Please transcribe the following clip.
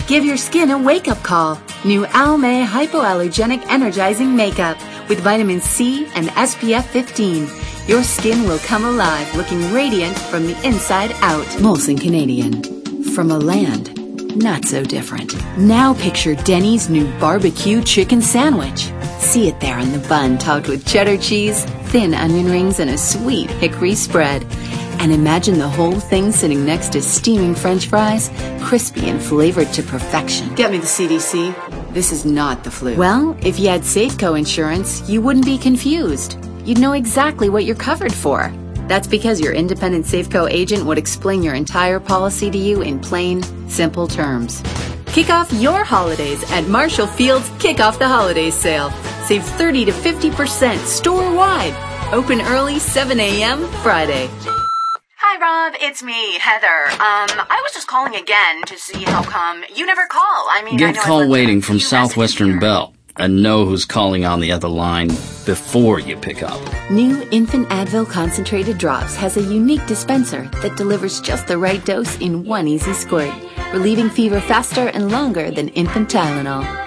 Give your skin a wake-up call. New Almay Hypoallergenic Energizing Makeup with vitamin C and SPF 15. Your skin will come alive looking radiant from the inside out. Molson Canadian. From a land not so different. Now picture Denny's new barbecue chicken sandwich. See it there on the bun topped with cheddar cheese, thin onion rings, and a sweet hickory spread. And imagine the whole thing sitting next to steaming French fries, crispy and flavored to perfection. Get me the CDC. This is not the flu. Well, if you had Safeco insurance, you wouldn't be confused. You'd know exactly what you're covered for. That's because your independent Safeco agent would explain your entire policy to you in plain, simple terms. Kick off your holidays at Marshall Field's Kick Off the Holidays sale. Save 30 to 50% store-wide. Open early 7 a.m. Friday. Hi, Rob. It's me, Heather. I was just calling again to see how come you never call. Get call waiting from Southwestern Bell and know who's calling on the other line before you pick up. New Infant Advil Concentrated Drops has a unique dispenser that delivers just the right dose in one easy squirt, relieving fever faster and longer than infant Tylenol.